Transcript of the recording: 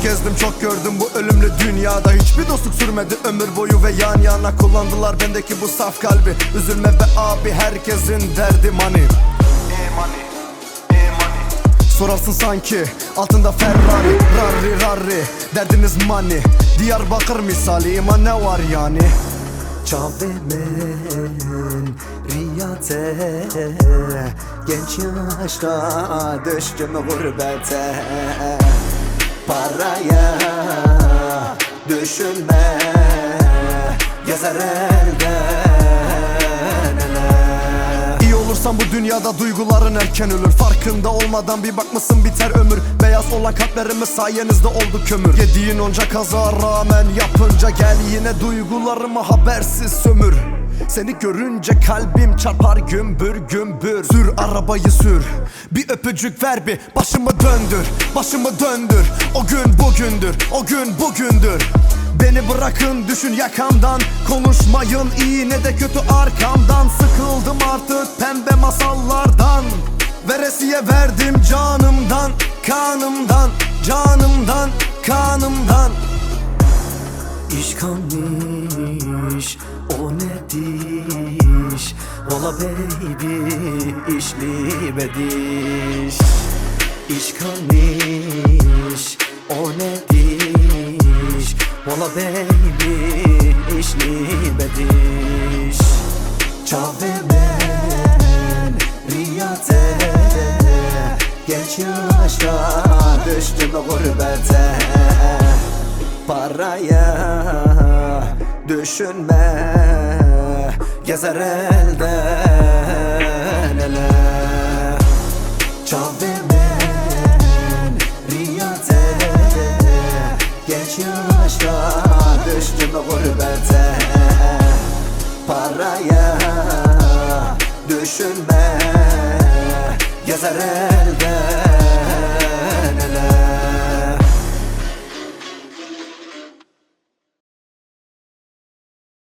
gezdim, çok gördüm bu ölümlü dünyada. Hiçbir dostluk sürmedi ömür boyu ve yan yana kullandılar bendeki bu saf kalbi. Üzülme be abi, herkesin derdi money. Sorarsın sanki altında Ferrari, Rarri Rarri, derdiniz money. Diyarbakır misali ama ne var yani? Çavemen riyate, genç yaşta düştüm gurbete. Paraya düşünme, gezer elden ele. İyi olursan bu dünyada duyguların erken ölür. Farkında olmadan bir bakmışsın biter ömür. Beyaz olan kalplerimiz sayenizde oldu kömür. Yediğin onca kaza rağmen yapınca gel yine duygularımı habersiz sömür. Seni görünce kalbim çarpar gümbür gümbür. Sür arabayı sür, bir öpücük ver, bir başımı döndür, başımı döndür. O gün bugündür, o gün bugündür. Beni bırakın düşün yakamdan, konuşmayın iyi ne de kötü arkamdan. Sıkıldım artık pembe masallardan, veresiye verdim canımdan, kanımdan, canımdan, kanımdan. İşkanmış o ne diş, ola baby işli bediş. İşkanmış o ne diş, ola baby işli bediş. Çavemen riyate, genç yaşta düştüm gurbete. Paraya düşünme, gezer elden ele. Çavemen riyate, genç yaşta düştüm gurbete.